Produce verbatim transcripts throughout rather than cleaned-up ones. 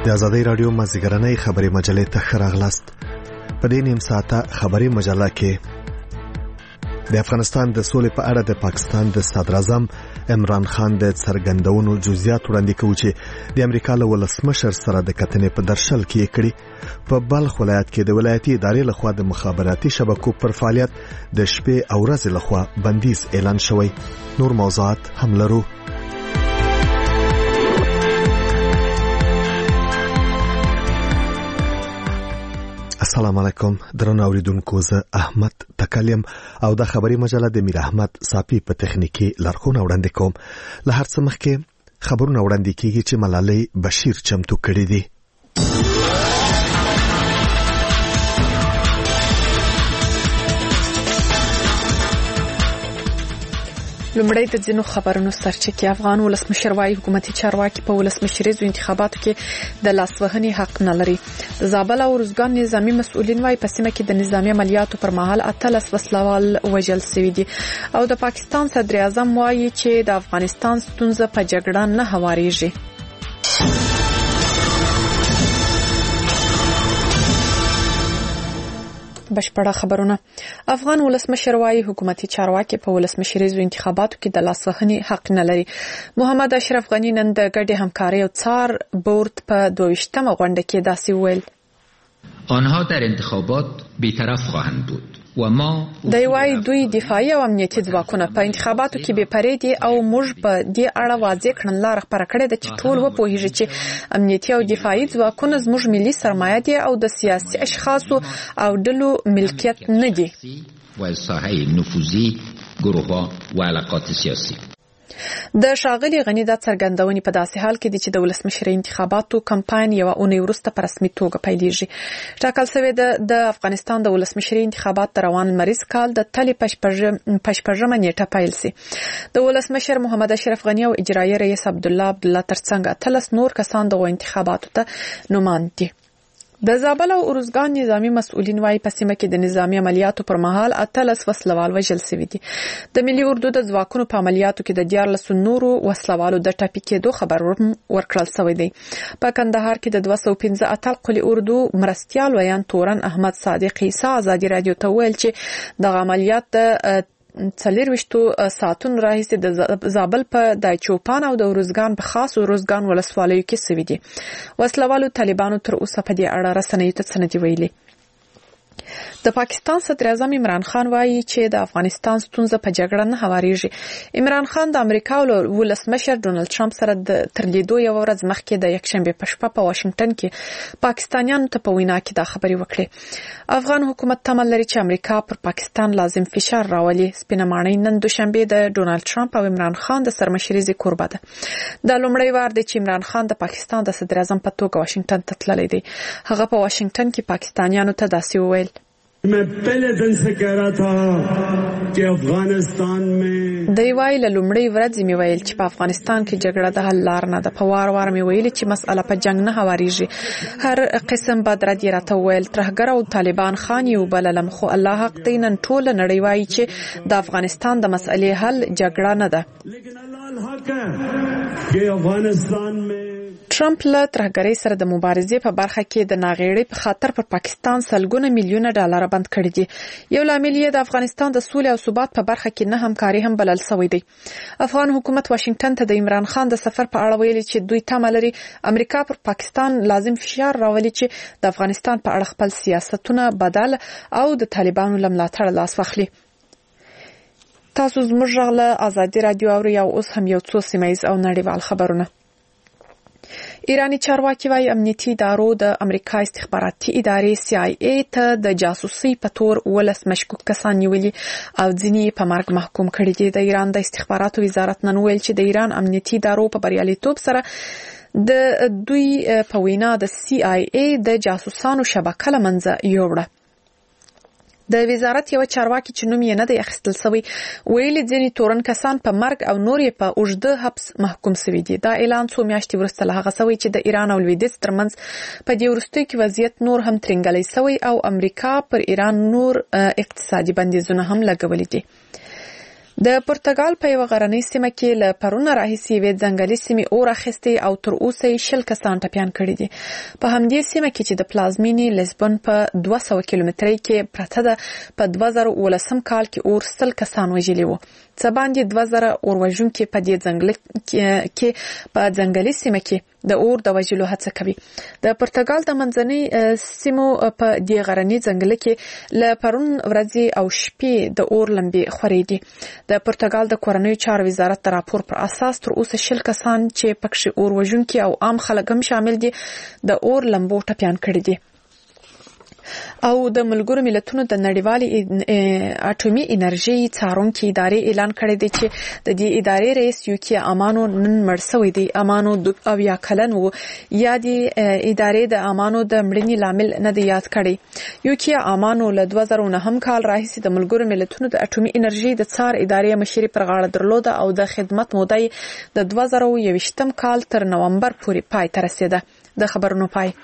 د آزادۍ رادیو مازیګرنۍ خبري مجلې ته ښه راغلاست. په دې نیم ساعته خبري مجله کې د افغانستان د سولې په اړه د پاکستان د صدر اعظم عمران خان د څرګندونو جزئیات وړاندې کوي چې د امریکا له ولسمشر سره د کتنې په درشل کې کړي. په بلخ ولایت کې د ولایتي ادارې لخوا د مخابراتي شبکو پر فعالیت د شپې او ورځې لخوا بندیز اعلان شوی. نور موضوعات هم لرو. السلام علیکم درنو اوریدونکو، زه احمد تکلم او د خبري مجله د میر احمد صافي په تخنیکی لارښوونه وړاندې کوم. له هر څه مخکې خبرونه وړاندې کیږي چې ملالۍ بشیر چمتو کړی دی. لومړی د ځینو خبرونو سرچینه افغان ولسمشر وايي حکومتي چارواکي په ولسمشریزو انتخاباتو کې د لاسوهنې حق نه لري. د زابل او روزګان نظامی مسؤلین وايي په سیمه کې د نظامی عملیاتو پر مهال اتلس وسلوال وژل شوي دي. او د پاکستان صدر اعظم وايي چې د افغانستان ستونزه په جګړه نه هواريږي. بشپړه خبرونه. افغان ولسمشر وايي حکومتي چارواکي په ولسمشریزو انتخاباتو کې د لاسوهنې حق نه لري. محمد اشرف غنی نن د ګډې همکاري او څار بورد په دویشتمه غونډه کې داسې ویل: آنها در انتخابات بی‌طرف خواهند بود و ما دی وايي دوی دفاعي او امنیتي ځواکونه په انتخاباتو کې بې پرې دي او موږ په دې اړه واضح کړنلاره خبره کړې ده چې ټول وپوهیږي چې امنیتي او دفاعي ځواکونه زموږ ملي سرمایه دي او د سیاسي اشخاصو او ډلو ملکیت نه دي. و ساحه نفوذی گروه‌ها و علاقات سیاسی. د شاغلي غنی د څرګندونې په داسې حال کې دي چې د ولسمشر انتخاباتو کمپاین یو اونۍ وروسته په رسمي توګه پیلېږي. ټاکل شوی د افغانستان د ولسمشر انتخابات روان مریض کال د تلې پشپږمه نیټه پیل سي. د ولسمشر محمد اشرف غنی او اجرایي رئیس عبد الله عبد الله ترڅنګ اتلس نور کسان د انتخاباتو ته نوماند دي. د زابل او روزګان نظامی مسؤلین وايي په سیمه کې د نظامی عملیاتو پر مهال اتلس وسلوال وژل شوي دي. د ملي اردو د ځواکونو په عملیاتو کې د دیارلس نورو وسلوالو د ټاپي کېدو خبر ورکړل شوی دی. په کندهار کې د دوه سوه پنځه اتل قلی اردو مرستیال ویان تورن احمد صادق عیسی ازادي رادیو ته ویل چې د عملیات د څلور وشتو ساعتونو راهیسې د زابل په دای چوپان او د روزګان په خاص روزګان ولسوالیو کې سوي دي. وسلوالو طالبانو تر اوسه په دې اړه رسنیو ته څه نه دي ویلي. د پاکستان صدر اعظم عمران خان وايي چې د افغانستان ستونزه په جګړه نه هواريږي. عمران خان د امریکا ولسمشر ډونالد ټرمپ سره د تر لیدو یو ورځ مخکې د یکشنبه په شپه په واشنگټن کې پاکستانیانو ته په وینا کې دا خبرې وکړې. افغان حکومت تمه لري چې امریکا پر پاکستان لازم فشار راولي. سپینه ماڼۍ نن دوشنبه د ډونالد ټرمپ او عمران خان د سرمشریزې کوربه ده. د لومړی وار د چې عمران خان د پاکستان د صدر اعظم په توګه واشنگټن ته تللی دی. هغه په واشنگټن کې پاکستانیانو ته داسې وویل: मैं पहले दिन से कह रहा था कि अफगानिस्तान में دی وای له لومړی ورځې مې ویل چې په افغانستان کې جګړه د حل لار نه ده. په وار وار مې ویل چې مسأله په جنگ نه هواريږي. هر قسم بدرد یې راته ویل. ترهګر او طالبان خان یو بللم، خو الله حق دی نن ټول نړۍ وایي چې د افغانستان د مسألې حل جګړه نه ده. لیکن الله الحق ہے کہ افغانستان میں ټرمپ له ترهګرۍ سره د مبارزې په برخه کې د ناغېړۍ په خاطر پر پاکستان سلګونه میلیونه ډالر بند کړي دي. یو لامل یې د افغانستان د سولې او ثبات په برخه کې نه همکاري هم بلل شوی دی. افغان حکومت واشنگټن ته د عمران خان د سفر په اړه ویلي چې دوی تمه لري امریکا پر پاکستان لازم فشار راولي چې د افغانستان په اړه خپل سیاستونه بدل او د طالبانو له ملاتړ لاس واخلي. تاسو زموږ غږ له آزادي رادیو اورئ او اوس هم یو څو سیمه ییز او نړیوال خبرونه. ایرانی چارواکي وايي امنیتي ادارو د امریکا استخباراتي ادارې سی آی ای ته د جاسوسي په تور ولس مشکوک کسان نیولي او ځینې په مرګ محکوم کړي دي. د ایران د استخباراتو وزارت نن ویل چې د ایران امنیتي ادارو په بریالیتوب سره د دوی په وینا د سی آی ای د جاسوسانو شبکه له منځه یوړه. د وزارت یو چارواکي چې نوم یې نه دی اخیستل شوی ویلي ځینې تورن کسان په مرګ او نور یې په اوږده حبس محکوم شوي دي. دا اعلان څو میاشتې وروسته له هغه شوی چې د ایران او لویدیځ ترمنځ په دې وروستیو کې وضعیت نور هم ترنګلی شوی او امریکا پر ایران نور اقتصادي بندیزونه هم لګولي دي. د پرتګال په یو غرنۍ سیمه کې له پرونه راهیسې وې ځنګلي سیمې اور اخیستې او تر اوسه یې شل کسان ټپیان کړي دي. په همدې سیمه کې چې د پلازمینې لزبون په دوه سوه کیلومترۍ کې پرته ده، په دوه زره اوولسم کال کې اور سل کسان وژلي وو. څه باندې دوه زره اور وژونکي په دې ځنګل کې په ځنګلي سیمه کې د اور د وژلو هڅه کوي. د پرتګال د منځنۍ سیمو په دې غرنۍ ځنګل کې له پرون ورځې او شپې د اور لمبې خورېږي. د پرتګال د کورنیو چارو وزارت د راپور پر اساس تر اوسه شل کسان چې پکې اور وژونکي او عام خلک هم شامل دي د اور لمبو ټپیان کړي دي. او د ملګرو ملتونو د نړیوالې اټومي انرژي څارونکي ادارې اعلان کړی دی چې د دې ادارې رئیس یوکي امانو نن مړ شوی دی. امانو د اویا کلن وو. یا د ادارې د امانو د مړینې لامل نه دی یاد کړی. یوکي امانو له دوه زره نهم کال راهیسې د ملګرو ملتونو د اټومي انرژي د څار ادارې مشري پر غاړه درلوده او د خدمت موده د دوه زره یوویشتم کال تر نومبر پورې پای ته رسیده. د خبرونو پای.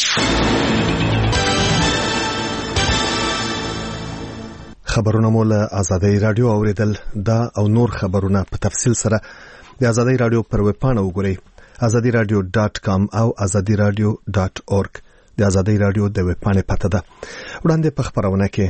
خبرونه مو له آزادۍ رادیو اوریدل. دا او نور خبرونه په تفصیل سره د آزادۍ رادیو پر ویب پاڼه وګورئ آزادي رادیو ډاټ کام او آزادي رادیو ډاټ اورګ. د آزادۍ رادیو د ویب پاڼې پته ده. وړاندې په خبرونه کې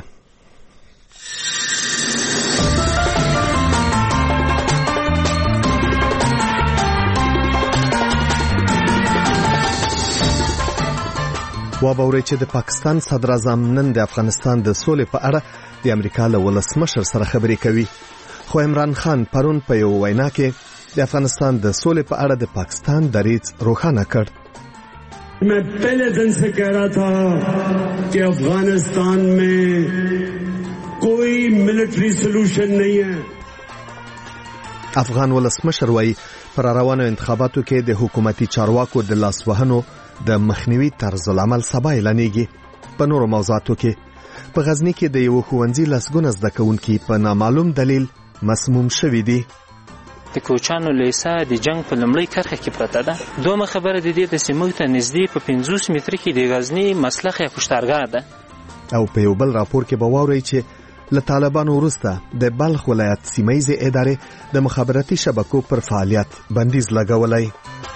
وابوري چې د پاکستان صدر اعظم نن د افغانستان د سولې په اړه د امریکا له ولسمشر سره خبرې کوي. خو عمران خان پرون په یو وینا کې د افغانستان د سولې په اړه د پاکستان دریځ روښانه کړ. मैं पहले दिन से कह रहा था कि अफगानिस्तान में कोई मिलिट्री सॉल्यूशन नहीं है. افغان ولسمشر وايي پر روانو انتخاباتو کې د حکومتي چارواکو د لاسوهنو د مخنیوي طرز العمل سبا اعلانېږي. په نورو موضوعاتو کې په غزنی کې د یو ښوونځي لسګونه زده کوونکي په نامعلوم دلیل مسموم شوي دي. د کوچانو لیسا د جنگ په لمړی کرښه کې پرته ده. دومره خبره د دې د سیمو ته نږدې په پنځوس متره کې د غزنی مسلخ یا کشتارګاه ده. او په یو بل راپور کې به واورئ چې له طالبانو وروسته د بلخ ولایت سیمه‌ییزې ادارې د مخابراتي شبکو پر فعالیت بندیز لګولی.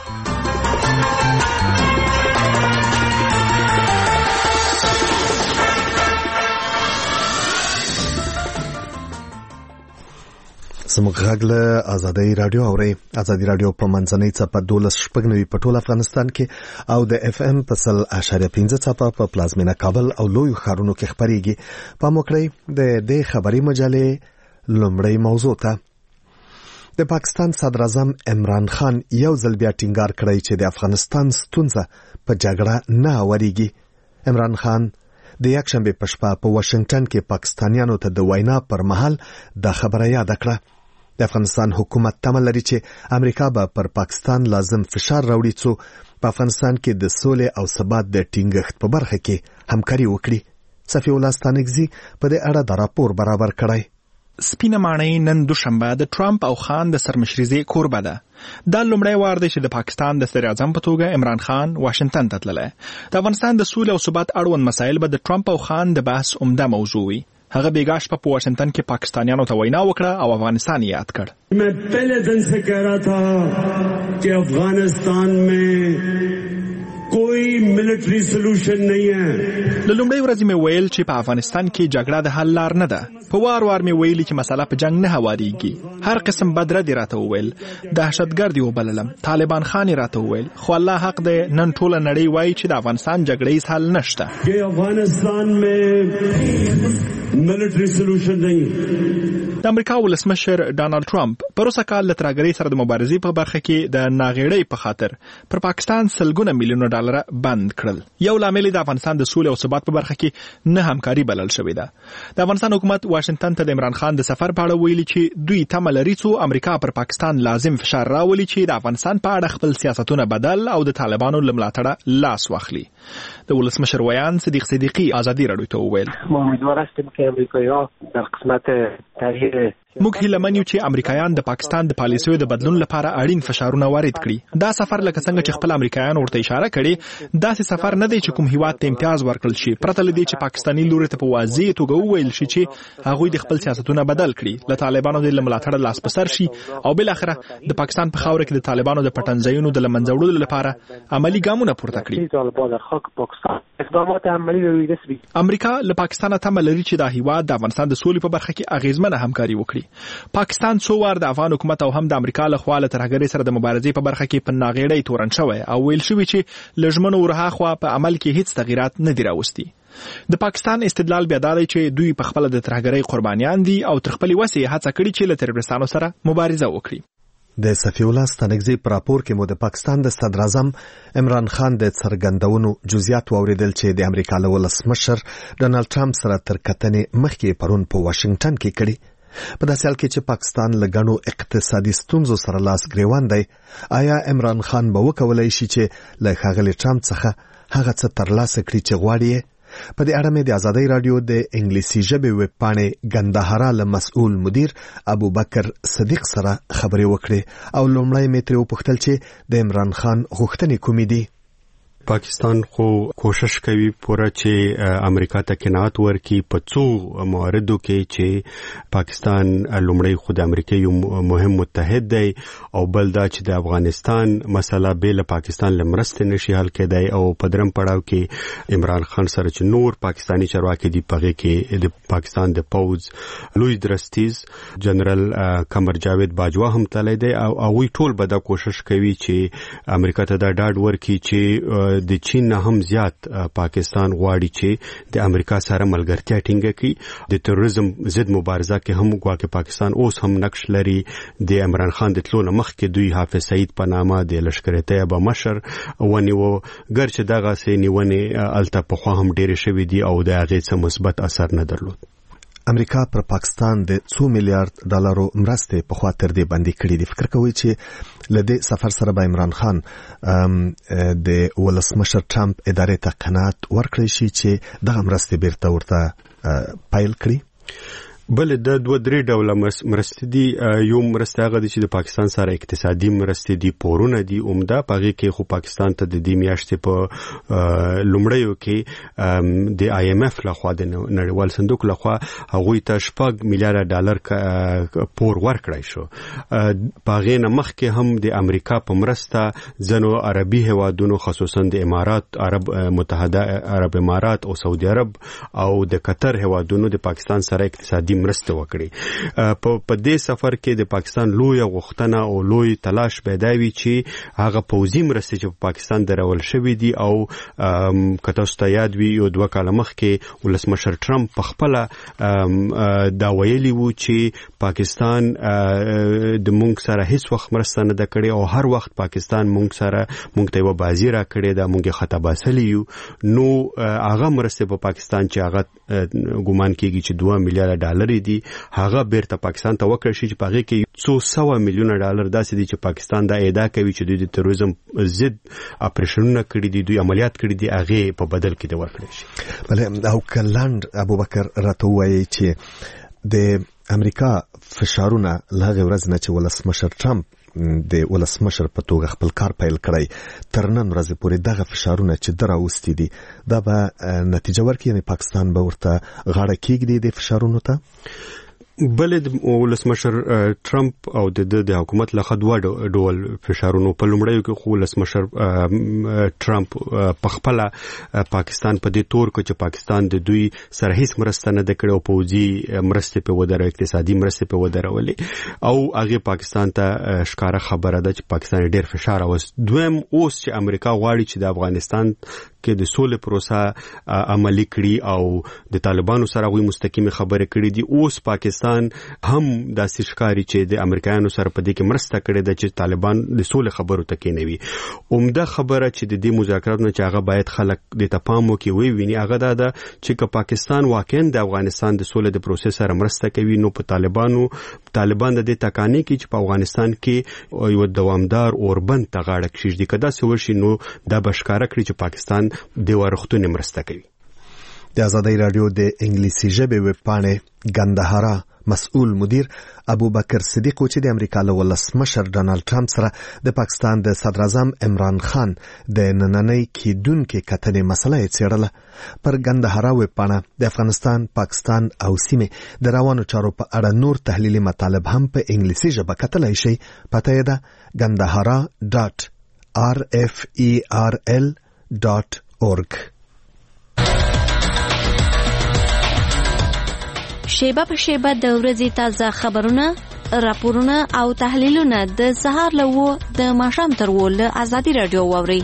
زموږ غږ له آزادۍ رادیو اورئ. آزادۍ رادیو په منځنۍ څپه دولس شپږ نوي په ټول افغانستان کې او د اف ام په سل اشاریه پنځه څپه په پلازمینه کابل او لویو ښارونو کې خپرېږي. پام وکړئ د دې خبري مجلې لومړی موضوع ته. د پاکستان صدر اعظم عمران خان یو ځل بیا ټینګار کړی چې د افغانستان ستونزه په جګړه نه اوریږي. عمران خان د یکشنبه په شپه په واشنگټن کې پاکستانیانو ته د وینا پر مهال دا خبره یاد کړه. د افغانستان حکومت تمه لري چې امریکا به پر پاکستان لازم فشار راوړي څو په افغانستان کې د سولې او ثبات د ټینګښت په برخه کې همکاري وکړي. صفی الله ستانکزي په دې اړه د راپور برابر کړی. سپینه ماڼۍ نن دوشنبه د ټرمپ او خان د سرمشرۍ کوربه ده. دا لومړی وار دی چې د پاکستان د صدر اعظم په توګه عمران خان واشنگټن ته تللی. د افغانستان د سولې او ثبات اړوند مسایل به د ټرمپ او خان د بحث عمده موضوع وي. هغه بیګا شپه په واشنگټن کې پاکستانیانو ته وینا وکړه او افغانستان یاد کړ. मैं पहले दिन से कह रहा था कि अफगानिस्तान में कोई मिलिट्री सॉल्यूशन नहीं है. لومړی ورځ مې ویل چې په افغانستان کې جګړه د حل لار نه ده. په وار وار مې ویلي چې مسله په جنگ نه هواریږي. هر قسم بدره دی راته وویل. دهشتګرد یې وبللم. طالبان خان یې راته وویل. خو الله حق دی نن ټوله نړۍ وایي چې د افغانستان جګړې حل نشته. कि अफगानिस्तान में मिलिट्री सॉल्यूशन नहीं. د امریکا ولسمشر ډانلډ ټرمپ پروسه کال له ترګری سره د مبارزې په برخه کې د ناغېړۍ په خاطر پر پاکستان سلګونه میلیونه ډالر بند کړل. یو لامل د افغانستان د سولې او ثبات په برخه کې نه همکاري بلل شوې ده. د افغانستان حکومت واشنگټن ته د عمران خان د سفر په اړه ویلي چې دوی تمه لري چې امریکا پر پاکستان لازم فشار راولي چې د افغانستان په اړه خپل سیاستونه بدل او د طالبانو له ملاتړه لاس واخلي. د ولسمشر ویان صدیق صدیقی آزادی رادیو ته وویل ما امیدوار هستیم که امریکایی‌ها در قسمت تغییر موږ هیله من یو چې امریکایان د پاکستان د پالیسیو د بدلون لپاره اړین فشارونه وارد کړي. دا سفر لکه څنګه چې خپل امریکایان ورته اشاره کړي داسې سفر نه دی چې کوم هیواد ته امتیاز ورکړل شي پرته له دې چې پاکستاني لوري ته په واضح توګه وویل شي چې هغوی د خپل سیاستونه بدل کړي، له طالبانو د ملاتړ لاس په سر شي او بل اخره د پاکستان په خاور کې د طالبانو د پټنځایونو د لمنځه وړلو لپاره عملی ګامونه پورته کړي. طالبان در خاک پاکستان اقدامات عملی روی دست بگیرد. امریکا له پاکستان تمه لري چې د هیواد د افغانستان د سولې په برخه کې اغیزمنه همکاري وکړي. پاکستان څو وار د افغان حکومت او هم د امریکا له خوا له ترهګرۍ سره د مبارزې په برخه کې په ناغېړۍ تورن شوی او ویل شوی چې لژمنو ورها خوا په عمل کې هیڅ تغیرات نه دي راوستي. د پاکستان استدلال بیا دا دی چې دوی په خپل د ترهګرۍ قربانیان دي او تر خپل وسې هڅه کړې چې له تروریستانو سره مبارزه وکړي. د صفی الله ستانکزی پر راپور کې مو د پاکستان د صدر اعظم عمران خان د څرګندونو جزئیات واوریدل چې د امریکا له ولسمشر ډانلډ ټرمپ سره تر کتنې مخکې پرون په واشنگټن کې کړي. په داسې حال کې چې پاکستان له ګڼو اقتصادي ستونزو سره لاس ګریوان دی، آیا عمران خان به وکولای شي چې له ښاغلي ټرمپ څخه هغه څه ترلاسه کړي چې غواړي؟ په دې اړه مې د آزادۍ رادیو د انګلیسي ژبې ویب پاڼې ګندهارا له مسؤل مدیر ابوبکر صدیق سره خبرې وکړې او لومړی مې ترې وپوښتل چې د عمران خان غوښتنې کومې دي. پاکستان خو کوشش کوي پوره چې امریکا ته قناعت ورکړي په څو مواردو کې چې پاکستان لومړی خو د امریکا یو مهم متحد دی او بل دا چې د افغانستان مسله به له پاکستان له مرستې نشي حل کېدای او په درم پړاو کې عمران خان سره چې نور پاکستانی چارواکي دي پغه کې د پاکستان د پوز لوی درستیز جنرال قمر جاوید باجوا هم تللی دی او هغوی ټول به دا کوشش کوي چې امریکا ته دا ډاډ ورکړي چې د چین نه هم زیات پاکستان غواړي چې د امریکا سره ملګرتیا ټینګه کړي. د تروریزم ضد مبارزه کې هم غواړي پاکستان اوس هم نقش لري. د عمران خان د تلو نه مخکې دوی حافظ سعید په نامه د لشکر طیبه مشر ونیو، ګرچې دغه سې نیونې الته په خوا هم ډېرې شوې دي او د هغې څه مثبت اثر نه درلود. امریکا پر پاکستان د څو میلیارډ ډالرو مرستې په خوا تر دې باندې کړې دي. فکر کوي چې له دې سفر سره به عمران خان د ولسمشر ټرمپ ادارې ته قناعت ورکړي شي چې دغه مرستې بیرته ورته پایل کړي؟ بل د دوه درې ډوله مرستې دي. یو مرسته هغه دي چې د پاکستان سره اقتصادي مرستې دي، پورونه دي عمده پغې کې خو پاکستان ته د دې میاشتې په لومړیو کې د آی ایم ایف لخوا د نړیوال صندوق لخوا هغوی ته شپږ میلیارډ ډالر پور ورکړی شو. پغې نه مخکې هم د امریکا په مرسته ځینو عربي هیوادونو خصوصا د امارات عرب متحده عرب امارات او سعودي عرب او د قطر هیوادونو د پاکستان سره اقتصادي مرسته وکړي. په په دې سفر کې د پاکستان لوی غوښتنه او لوی تلاش پیدا وی چې هغه پوځي مرسته چې په پاکستان درول شوې دي او کته ستیاد وی یو دوه کاله مخکې ولسمشر ټرمپ په خپل دا ویلي وو چې پاکستان د مونږ سره هیڅ وخت مرسته نه ده کړې او هر وخت پاکستان مونږ سره مونږ ته یو بازی را کړې ده، مونږه خطا باسلی یو. نو هغه مرسته په پاکستان چې هغه ګومان کیږي چې دوه میلیارډ ډالر دي هغه بیرته پاکستان ته وکړي شي چې پغې کې څو سوه میلیونه ډالر داسې دي چې پاکستان دا ادعا کوي چې دوی د تروریزم ضد اپریشنونه کړي دي، دوی عملیات کړي دي، هغه په بدل کې د ورکړي شي. بل او کلاند ابوبکر راته وایي چې د امریکا فشارونه لغه ورځ نه چې ولسمشر ټرمپ د ولسمشر په توګه خپل کار پیل کړی تر نن ورځې پورې دغه فشارونه چې دراوستي دي دا به نتیجه ورکړي، یعنی پاکستان به ورته غاړه کېږدي د فشارونو ته. بل د ولسمشر ټرمپ او د د حکومت له خدوا ډول فشارونو په لومړیو کې خو ولسمشر ټرمپ په خپل پاکستان په دې تور کې چې پاکستان د دوی سره هیڅ مرسته نه کړې او پوځي مرسته په ودره اقتصادي مرسته په ودرولې او هغه پاکستان ته ښکارا خبره ده چې پاکستان ډېر فشار اوس. دویم اوس چې امریکا غواړي چې د افغانستان کې د سولې پروسه عملي کړي او د طالبانو سره غوي مستقیم خبرې کړې دي. اوس پاکستان هم داسې ښکاری چې د امریکایانو سره په دې کې مرسته کړې ده چې طالبان د سولې خبرو ته کېنوي. عمده خبره چې د دې مذاکراتو نه چې هغه باید خلک د تپامو کې وی ویني هغه دا ده چې که پاکستان واقعا د افغانستان د سولې د پروسس سره مرسته کوي نو په طالبانو طالبان د دې تکانې کې چې په افغانستان کې یو دوامدار اوربند ته غاړه کښیږدي، کدا څه وشي نو دا بشکاره کړي چې پاکستان د ورختونې مرسته کوي. د آزادۍ رادیو د انګلیسي ژبې ویب پاڼې ګندهارا مسؤل مدیر ابوبکر صدیق چې د امریکا له ولسمشر ډانلډ ټرمپ سره د پاکستان د صدر اعظم عمران خان د نننۍ کېدونکې کتنې مسله یې څېړله. پر ګندهارا ویب پاڼه د افغانستان، پاکستان او سیمې د روانو چارو په اړه نور تحلیلي مطالب هم په انګلیسي ژبه کتلی شئ. پته یې ده ګندهارا ډاټ آر اف ای آر ال ډاټ اورګ. شیبه په شیبه د ورځې تازه خبرونه، راپورونه او تحلیلونه د سهار له وو د ماښام تر وو له آزادۍ رادیو واورئ.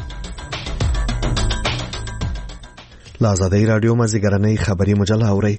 له آزادۍ رادیو مازدیګرنۍ خبري مجله اورئ.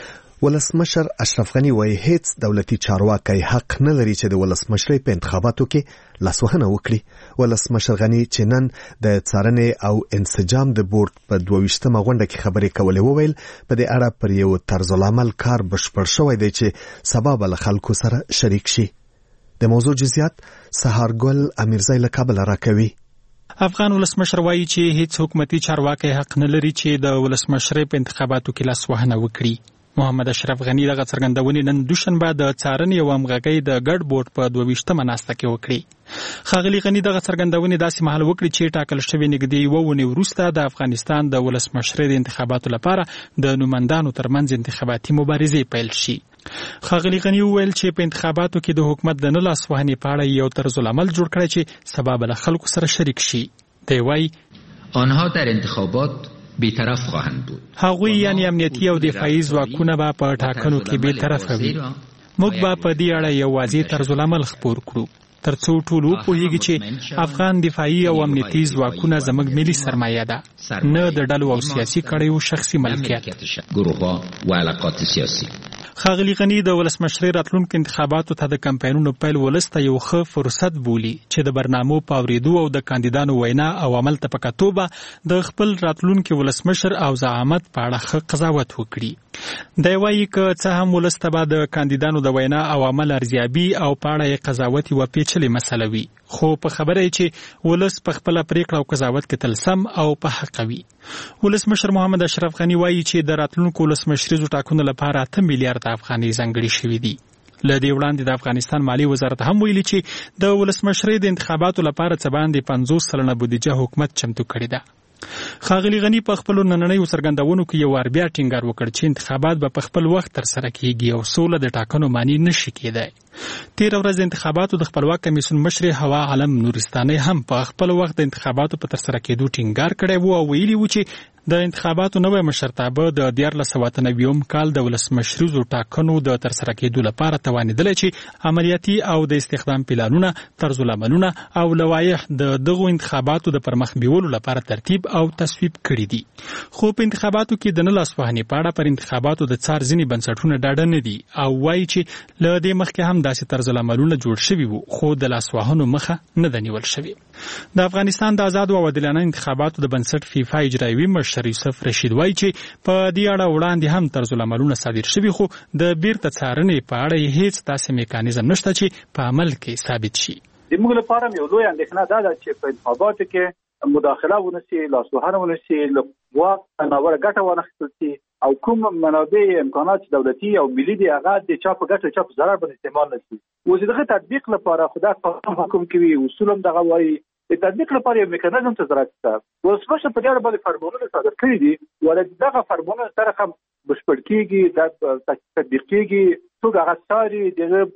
ولسمشر اشرف غنی وایي هیڅ دولتي چارواکی حق نه لري چې د ولسمشرۍ په انتخاباتو کې لاسوهنه وکړي. ولسمشر غنی چې نن د څارنې او انسجام د بورډ په دوه ویشتمه غونډه کې خبرې کولې وویل په دې اړه پر یو طرز العمل کار بشپړ شوی دی چې سبا به له خلکو سره شریک شي. د موضوع جزئیات سهارګل امیرزی له کابل راکوي. افغان ولسمشر وایي چې هیڅ حکومتي چارواکی حق نه لري چې د ولسمشرۍ په انتخاباتو کې لاسوهنه وکړي. محمد اشرف غنی دغه څرګندونې نن دوشنبه د څارنې او همغږۍ د ګډ بورډ په دوه ویشتمه ناسته کې وکړي. ښاغلي غنی دغه څرګندونې داسې مهال وکړي چې ټاکل شوې نږدې یوه اونۍ وروسته د افغانستان د ولسمشرۍ د انتخاباتو لپاره د نوماندانو ترمنځ انتخاباتي مبارزې پیل شي. ښاغلي غنی وویل چې په انتخاباتو کې د حکومت د نه لاسوهنې په اړه یو طرز العمل جوړ کړی چې سبا به له خلکو سره شریک شي. دی وایي آنها در انتخابات بی‌طرف خواهند بود. هغوی یعنی امنیتي او دفاعي ځواکونه به په ټاکنو کې بی‌طرفه وي. موږ به په دې اړه یو واضح طرز العمل خپور کړو ترڅو ټول وپوهیږي چې افغان دفاعي او امنیتي ځواکونه زموږ ملي سرمایه ده، نه د ډلو او سیاسي کړیو شخصي ملکیت. گروه‌ها و علاقات سیاسی. ښاغلي غنی د ولسمشرۍ راتلونکو انتخاباتو ته د کمپاینونو پیل ولس ته یو ښه فرصت بولي چې د برنامو په اورېدو او د کاندیدانو وینا او عمل ته په کتو به د خپل راتلونکي ولسمشر او زعامت په اړه ښه قضاوت وکړي. دی وایي که څه هم ولس ته به د کاندیدانو د وینا او عمل ارزیابي او په اړه یې قضاوت یوه پیچلې مسله وي، خو په خبره یې چې ولس په خپله پریکړه او قضاوت کې تل سم او په حقه وي. ولسمشر محمد اشرف غنی وایي چې د راتلونکو ولسمشریزو ټاکنو لپاره اته میلیارډ افغانۍ ځانګړي شوي دي. له دې وړاندې د افغانستان مالي وزارت هم ویلي چې د ولسمشرۍ د انتخاباتو لپاره څه باندې پنځوس سلنه بودیجه حکومت چمتو کړې ده. ښاغلي غنی په خپلو نننیو څرګندونو کې یو وار بیا ټینګار وکړ چې انتخابات به په خپل وخت ترسره کیږي او سوله د ټاکنو معنی نشي کېدای. تېره ورځ د انتخاباتو د خپلواک کمیسیون مشرې هوا عالم نورستانۍ هم په خپل وخت د انتخاباتو په ترسره کېدو ټینګار کړی و او ویلي و چې د انتخاباتو نوی مشرتابه د دیارلس سوه اته نوي کال د ولسمشریزو ټاکنو د ترسره کېدو لپاره توانېدلی چې عملیاتي او د استخدام پلانونه، طرز العملونه او لوایح د دغو انتخاباتو د پرمخ بیولو لپاره ترتیب او تصویب کړي دي. خو په انتخاباتو کې د نه لاسوهنې په اړه پر انتخاباتو د څار ځینې بنسټونه ډاډه نه دي او وایي چې له دې مخکې هم داسې طرز العملونه جوړ شوي وو خو د لاسوهنو مخه نه ده نیول شوې. د افغانستان د آزادو او عادلانه انتخاباتو د بنسټ فیفا اجرایوي مشر یوسف رشید وایي چې په دې اړه وړاندې هم طرز العملونه صادر شوي خو د بیرته څارنې په اړه هیڅ داسې میکانیزم نشته چې په عمل کې ثابت شي. د موږ لپاره یو لوی اندېښنه دا ده چې په انتخاباتو کې مداخله ونشي، لاسوهنه ونشي، له واک ناوړه ګټه وانخیستل شي او کوم منابع امکانات دولتي او ملي دي هغه د چا په ګټه چا په ضرر باندې استعمال نشي. اوس دغه تطبیق لپاره خدای قانون حکم کوي، اصول هم دغه وایي. د تطبیق لپاره یو میکانیزم ته ضرورت شته. ولسمشر په دې اړه باندې فرمانونه صادر کړي دي ولې دغه فرمانونه سره هم بشپړ کېږي، د تطبیق کېږي، څوک هغه څاري،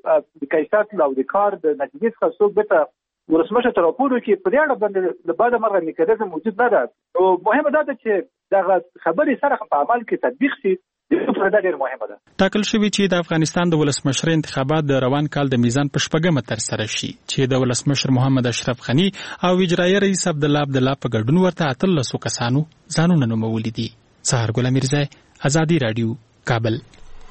د کیفیت او د کار د نتیجې څخه څوک بېرته ولسمشر ته راپور وکړي. په دې اړه باندې له بعده مرغه میکانیزم موجود نه ده. نو مهمه دا ده چې دغه خبرې سره په عمل کې تطبیق شي. ټاکل شوی چې د افغانستان د ولسمشر انتخابات د روان کال د میزان په شپږمه ترسره شي چې د ولسمشر محمد اشرف غنی او اجرایي رئیس عبدالله عبدالله په ګډون ورته اتلسو کسانو ځانونه نومولي دي. سهارګل امیرزی، ازادي رادیو، کابل.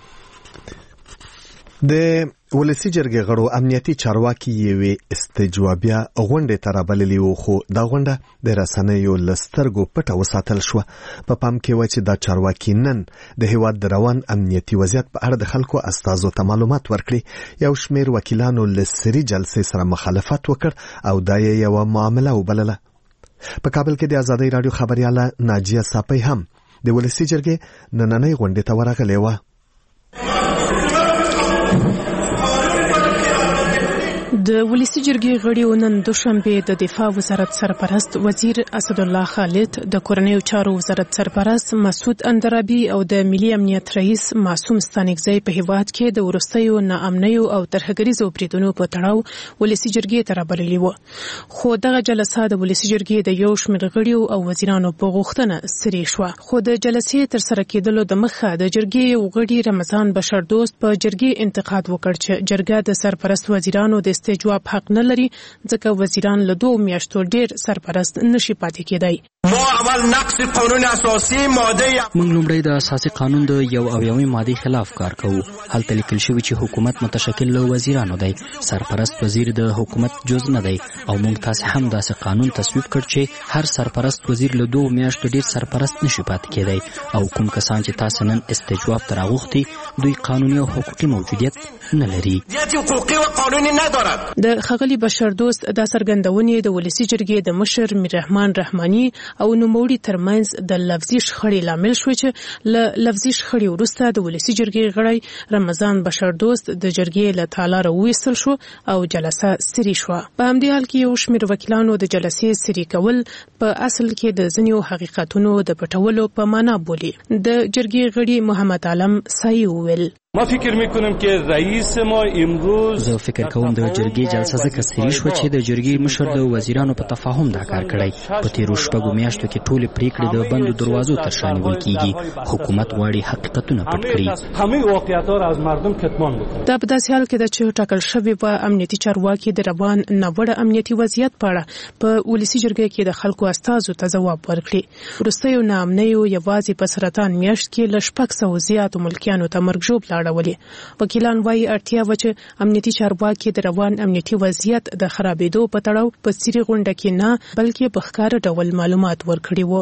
د ولسی جرګې غړو امنیتي چارواکي یوې استجوابیه غونډې ته رابللي وو خو دا غونډه د رسنیو له سترګو پټه وساتل شوه. په پام کې و چې دا چارواکي نن د هیواد د روان امنیتي وضعیت په اړه د خلکو استازو ته معلومات ورکړي. یو شمېر وکیلانو له سري جلسې سره مخالفت وکړ او دا یې یوه معامله وبلله. په کابل کې د آزادۍ رادیو خبرياله ناجیه صافی هم د ولسی جرګې نننۍ غونډې ته ورغلې و. د ولسی جرګې غړي نن دوشنبه د دفاع وزارت سرپرست وزیر اسد الله خالد، د کورنیو چارو وزارت سرپرست مسعود اندرابي او د ملي امنیت رئیس معصوم ستانکزی په هیواد کې د ورستیو ناامنیو او ترهګریزو بریدونو په تړاو ولسی جرګې ته رابللي و. خو دغه جلسه د ولسی جرګې د یو شمېر غړیو او وزیرانو په غوښتنه سری شوه. خو د جلسې تر سره کېدلو د مخه د جرګې یو غړي رمضان بشردوست په جرګې انتقاد وکړ چې جرګه د سرپرست وزیرانو د جواب حق نه لري ځکه وزیران له دوه میاشتو ډیر سرپرست نشي پاتې کېدای. ما اول نقض قانون اساسی ماده موږ لومړی د اساسي قانون د یو اویاومې ماده خلاف کار کوو. هلته لیکل شوی چې حکومت متشکل له وزیرانو دی، سرپرست وزیر د حکومت جز نه دی او موږ تاسو هم داسې قانون تصویب کړ چې هر سرپرست وزیر له دوه میاشتو ډیر سرپرست نشي پاتې کېدای او کوم کسان چې تاسو نن استجواب تراغوختي دوی قانوني او حقوقي موجودیت نه لري. حقوقي او قانوني نه دارد. د خغلی بشردوست د سرګندونې د ولسی جرګې د مشر میر رحمان رحماني او نوموړي ترمنځ د لفظي شخړې لامل شو چې له لفظي شخړې وروسته د ولسی جرګې غړی رمضان بشردوست د جرګې له تالار وېستل شو او جلسه سری شو. په همدې حال کې یو شمېر وکیلانو د جلسې سری کول په اصل کې د ځینو حقیقتونو د پټولو په معنا بولي. د جرګې غړي محمد عالم سایي وویل ما فکر میکنم که رئیس ما امروز زه فکر کوم د جرګې جلسه ځکه سری شو چې د جرګې مشر د وزیرانو په تفاهم دا کار کړی. په تیرو شپږو میاشتو کې ټولې پریکړې د بندو دروازو تر شا نیول کیږي. حکومت غواړي حقیقتونه پټ کړي، همه واقعیت‌ها را از مردم کتمان بکنه. دا په داسې حال کې ده چې ټاکل شوی په امنیتي چارواکي د روان ناوړه امنیتي وضعیت په اړه په ولسی جرګې کې د خلکو استازو ته ځواب ورکړي. وروستیو ناامنیو یوازې په سرطان میاشت کې له شپږ سوه زیاتو ملکیانو ته مرګ ژوبله اړولې. وکیلان وايي اړتیا و چې امنیتي چارواکي د روان امنیتي وضعیت د خرابېدو په تړاو په سری غونډه کې نه بلکې په ښکاره ډول معلومات ورکړي وو.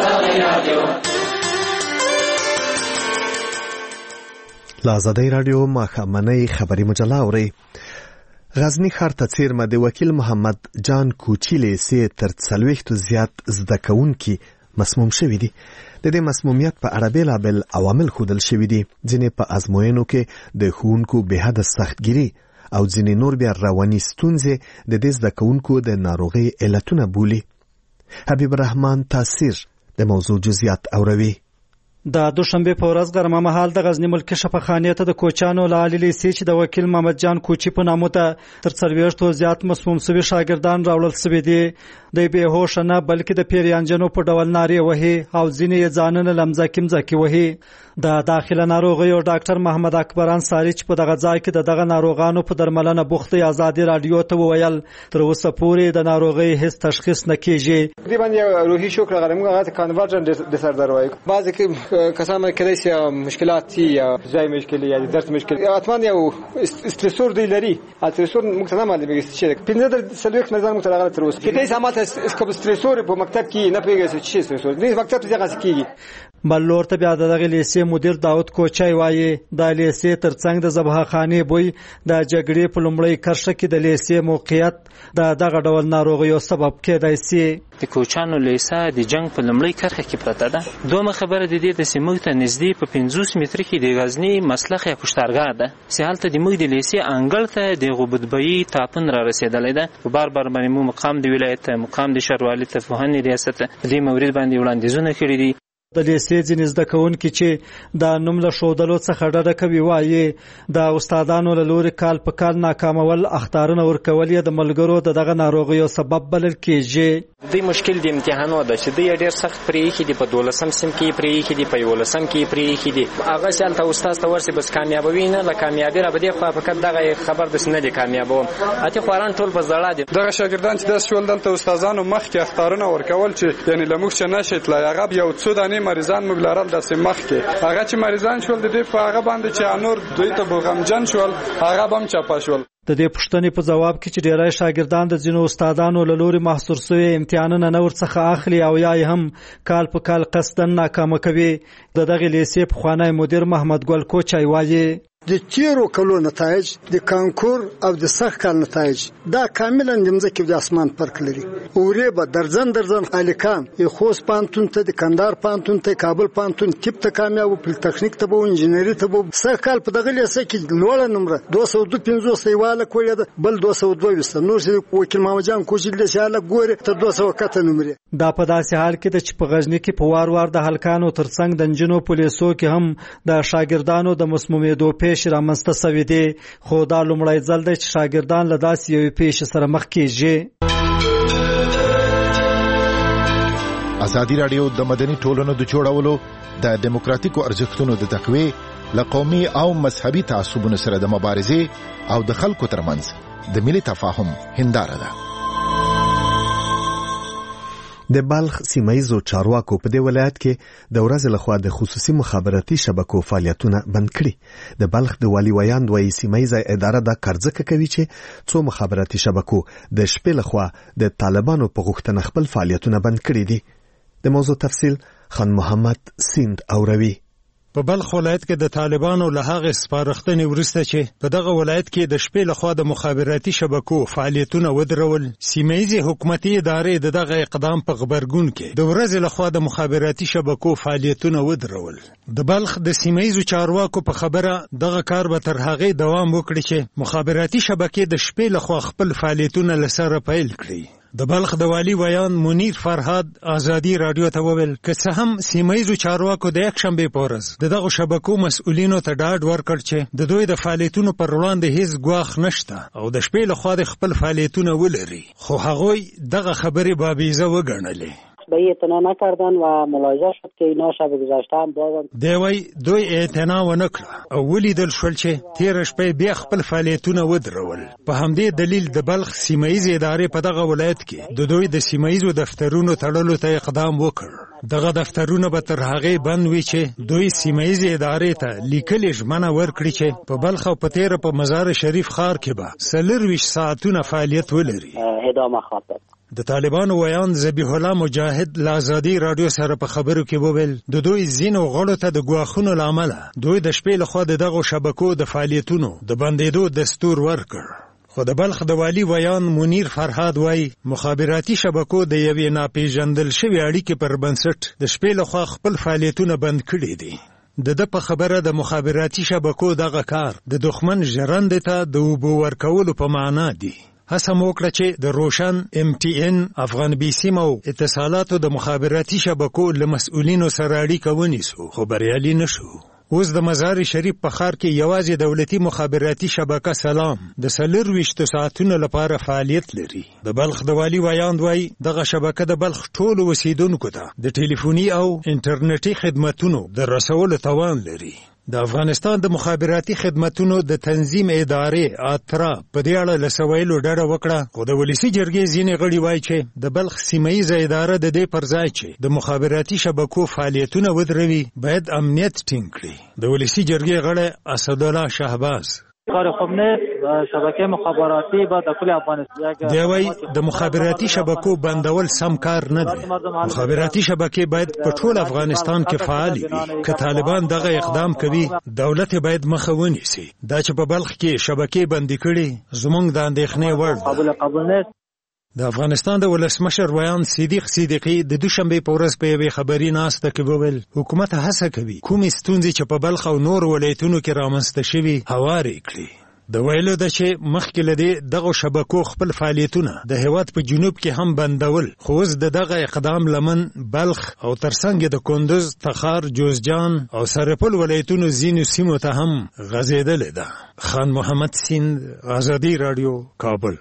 له ازادۍ راډیو ماښامنۍ خبري مجله اورئ. غزنی ښار ته څیرمه د وکیل محمد جان کوچي لیسې تر څلوېښتو زیات زده کوونکي مسموم شوي دي. د دې مسمومیت په اړه بېلابېل عوامل ښودل شوي دي. ځینې په ازموینو کې د ښوونکو بېحده سختګیري او ځینې نور بیا رواني ستونزې د دې زده کوونکو د ناروغۍ علتونه بولي. حبیب الرحمن تاثیر د موضوع جزئیات اوروي. د دوشنبه په ورځ غرمه مهال د غزنی ملکی شفاخانې ته د کوچانو له عالی لیسې چې د وکیل محمد جان کوچي په نامه ته تر څلوېښتو زیات مسموم شوي شاګردان راوړل شوي دي. د بې هوښه نه بلکې د پیریانجنو په ډول نارې وهي او ځینې یې ځانونه لمځکي مځکي وهي. د داخله ناروغیو ډاکټر محمد اکبر انصاري چې په دغه ځای کې د دغه ناروغانو په درملنه بوخت دی ازادي رادیو ته وویل تر اوسه پورې د ناروغۍ هیڅ تشخیص نه کیږي. تقریبا یو روحي شوک راغلی موږ هغه کانورجنت ډیساردر وایو. بعضی کې کسان کېدای شي مشکلات یا ځای مشکل یا درد مشکل اتمنه یو استرسور دی لري. استرسور موږ ته نه معلومیږي چې پنځه در سلوک مزان موږ ته راغلی تر اوسه کېدای شي ماته اسکوب استرسور په مکتب کې نه پیږي چې استرسور دې مکتب ته ځای کیږي. بل لور ته بیا دغه لیسې مدیر داود کوچای وایي د لیسې ترڅنګ د ذبحخانې بوی د جګړې په لومړۍ کرښه کې د لیسې موقعیت د دغه ډول ناروغیو سبب کېدای شي. د کوچانو لیسه د جنگ په لومړۍ کرښه کې پرته ده. دومره خبره د دې د سیمه ته نږدې په پنځوس متره کې د غزنی مسلخ یا کشتارګاه ده. سهالته د موږ د لیسې انګړ ته د غوبدبئی تاپن را رسیدلې ده. بار بار باندې مو مقام د ولایت مقام د شهروالۍ ته فوهنې ریاست د دې مورید باندې وړاندیزونه کړي دي. د لیسې ځینې زده کوونکي چې د نوم له ښودلو څخه ډډه کوي وایي د استادانو له لوري کال په کال ناکامول اخطارونه ورکول یې د ملګرو د دغه ناروغیو سبب بلل کېږي. دوی مشکل د امتحانو ده چې دوی ډېر سخت پرې ایښي دي. په دولسم سیم کې پرې ایښي دي، په یولسم کې پرې ایښي دي. هغه چې هلته استاد ته ورسي بس کامیابوي نه له کامیابي را به دې خوا فقط دغه خبر داسې نه دی کامیابوم. اتې خواران ټول په زړه دي. دغه شاګردان چې داسې شول دلته استادانو مخکې اخطارونه ورکول چې یعنې له موږ چې نشي تلای. هغه یو څو دانې مریضان موږ لرل داسې مخکې هغه چې مریضان شول د دې په هغه باندې چې نور دوی ته غمجن شول هغه به هم چاپه شول. د دې پوښتنې په جواب کې چې ډېری شاګردان د ځینو استادانو له لوري محصور شوي امتحانونه نه ورڅخه اخلي او یا یې هم کال په کال قصداً ناکامه کوي. د دغې لیسې پخوانی مدیر محمد ګل کوچای وایي د تیرو کلو نتایج د کانکور او د سخت کال نتایج دا کاملا د مځکې د اسمان فرق لري. اورې به درځن درځن الکان یو خوست پانتون ته د کندهار پانتون ته کابل پانتون تیپ ته کامیاب په تخنیک ته به انجینری ته به سخت کال په دغه لیسه کې لوړه نمبر دوه سوه دوه پنځوس یواله کوله بل دوه سوه دوه وست نو چې وکیل محمد جان کوچل له شاله ګوره ته دوه سوه کته نمبر. دا په داسې حال کې د چې په غزنی کې په وار وار د هلکانو ترڅنګ د انجینو پولیسو کې هم د شاګردانو د مسمومیدو پیش رامنځته شوی دی، خو دا لومړی ځل دی چې شاګردان له داسې یوې پیښې سره مخ کېږي. ازادي راډیو د مدني ټولنو د جوړولو د دیموکراتیکو ارزښتونو د تقویې له قومي او مذهبي تعصبونو سره د مبارزې او د خلکو ترمنځ د ملي تفاهم هنداره ده. د بلخ سیمایزو چارواکو په دې ولایت کې د ورځې لخوا د خصوصي مخابراتي شبکو فعالیتونه بند کړي. د بلخ د والي ویاند وایي سیمایزه اداره دا کارځکه کوي چې څو مخابراتي شبکو د شپې لخوا د طالبانو په غوښتنه خپل فعالیتونه بند کړي دي. د موضوع تفصیل خان محمد سیند اوروي. په بلخ ولایت کې د طالبانو له هغه سپارښتنې وروسته چې په دغه ولایت کې د شپې لخوا د مخابراتي شبکو فعالیتونه ودرول، سیمایي حکومتي ادارې د دغه اقدام په غبرګون کې د ورځې لخوا د مخابراتي شبکو فعالیتونه ودرول. د بلخ د سیمایي چارواکو په خبره دغه کار به تر هغه دوام وکړي چې مخابراتي شبکې د شپې لخوا خپل فعالیتونه لسره پیل کړي. د بلخ د والی ویان منیر فرهاد ازادي رادیو ته وویل که څه هم سیمایي چارواکو د یک شنبې په ورځ د دغه شبکو مسؤلینو ته ډاډ ورکړ چې د دوی د فعالیتونو پر وړاندې هیڅ ګواښ نشته او د شپې لخوا د خپل فعالیتونه ولري، خو هغوی دغه خبرې بابیزه وګڼلې. به اعتنا نکردن و ملاحظه شد که اینا شب گذشته هم بازم دوی دوی اعتنا ونکړه او ولیدل شول چې تیر شپه بیا خپل فعالیتونه ودرول. په همدې دلیل د بلخ سیمایي ادارې په دغه ولایت کې د دوی د سیمایي دفترونو تړلو ته اقدام وکړ. دغه دفترونه به تر هغه بند وي چې دوی سیمایي ادارې ته لیکلي ژمنه ورکړي چې په بلخ او په تیر په مزار شریف ښار کې به څلرویشت ساعتونه فعالیت ولري. ادامه خاطر د طالبانو ویان ذبیح الله مجاهد له ازادي رادیو سره په خبرو کې وویل د دوی ځینو غړو ته د ګواښونو له امله دوی د شپې لخوا د دغو شبکو د فعالیتونو د بندېدو دستور ورکړ. خو د بلخ د والی ویان منیر فرهاد وایي مخابراتي شبکو د یوې ناپېژندل شوې اړیکې پر بنسټ د شپې لخوا خپل فعالیتونه بند کړي دي. د ده په خبره د مخابراتي شبکو دغه کار د دښمن ژرندې ته د اوبو ورکولو په معنا دی. هڅه مو وکړه چې د روشن، ام ټي ان، افغان بي سیم او اتصالاتو د مخابراتي شبکو له مسؤلینو سره اړیکه ونیسو، خو بریالي نشو. اوس د مزار شریف په ښار کې یوازې دولتي مخابراتي شبکه سلام د څلرویشتو ساعتونو لپاره فعالیت لري. د بلخ د والي ویاند وایي دغه شبکه د بلخ ټولو اوسیدونکو ته د ټلیفوني او انټرنیټي خدمتونو د رسولو توان لري. د افغانستان د مخابراتي خدمتونو د تنظیم ادارې اترا په دې اړه له سویلو ډډه وکړه، خو د ولسي جرګې ځینې غړي وایي چې د بلخ سیمایي اداره د دې پر ځای چې د مخابراتي شبکو فعالیتونه ودروي باید امنیت ټینګ کړي. د ولسي جرګې غړی اسدالله شهباز کار خوب نه شبکه مخابراتی با د کل افغانستان دی وای د مخابراتي شبکو بندول سم کار نه دی. مخابراتي شبکې باید په ټول افغانستان کې فعال وي. که طالبان دغه اقدام کوي دولت باید مخه ونیسي. دا چې په بلخ کې شبکې بندي کړي زموږ د اندېښنې وړ قبول قبول نه. د افغانستان د ولسمشر ویان صدیق صدیقی د دوشنبه په ورځ په یوې خبري ناسته کې وویل حکومت هڅه کوي کومې ستونزې چې په بلخ او نور ولایتونو کې رامنځته شوي هوارې کړي. د ویلو ده چې مخکې له دې دغو شبکو خپل فعالیتونه د هیواد په جنوب کې هم بندول، خو اوس د دغه اقدام لمن بلخ او ترڅنګ د کندوز، تخار، جوزجان او سرپل ولایتونو ځینو سیمو ته هم غځېدلې ده. خان محمد سیند، ازادي رادیو، کابل.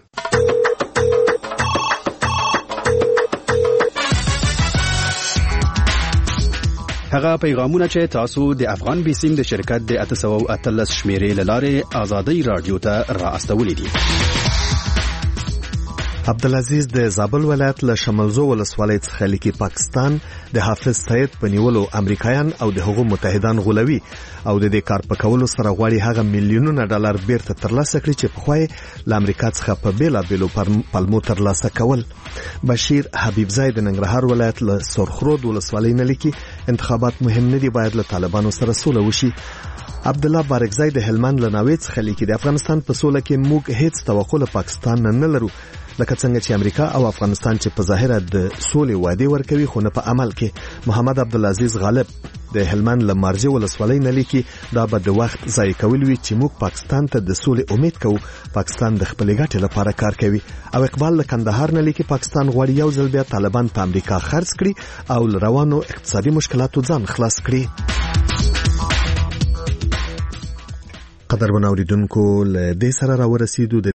هغه پیغامونه چې تاسو د افغان بي سیم د شرکت د اته سوه او اتلس شمیرې له لارې ازادي رادیو ته را استولې دي. عبدالعزیز د زابل ولایت له شملزو ولسوالۍ څخه لیکي پاکستان د حافظ سید په نیولو امریکایان او د هغو متحدان غولوي او د دې کار په کولو سره غواړي هغه میلیونونه ډالر بیرته ترلاسه کړي چې پخوا یې له امریکا څخه په بیلابیلو پلمو ترلاسه کول. بشیر حبیبزی د ننګرهار ولایت له سرخرود ولسوالۍ نه لیکي انتخابات مهم نه دي، باید له طالبانو سره سوله وشي. عبدالله بارکزی د هلمند له ناوې څخه لیکي د افغانستان په سوله کې موږ هیڅ توقع له پاکستان نه لرو، لکه څنګه چې امریکا او افغانستان چې په ظاهره د سولې وعده ورکوي خو نه په عمل کې. محمد عبدالعزیز غالب د هلمند له مارجې ولسوالۍ نه لیکي دا به د وخت ضایع کول وي چې موږ پاکستان ته د سولې امید کوو، پاکستان د خپلې ګټې لپاره کار کوي. او اقبال له کندهار نه لیکي پاکستان غواړي یو ځل بیا طالبان په امریکا خرڅ کړي او له روانو اقتصادي مشکلاتو ځان خلاص کړي. قدر ونوریدونکو له دې سره راورسېدو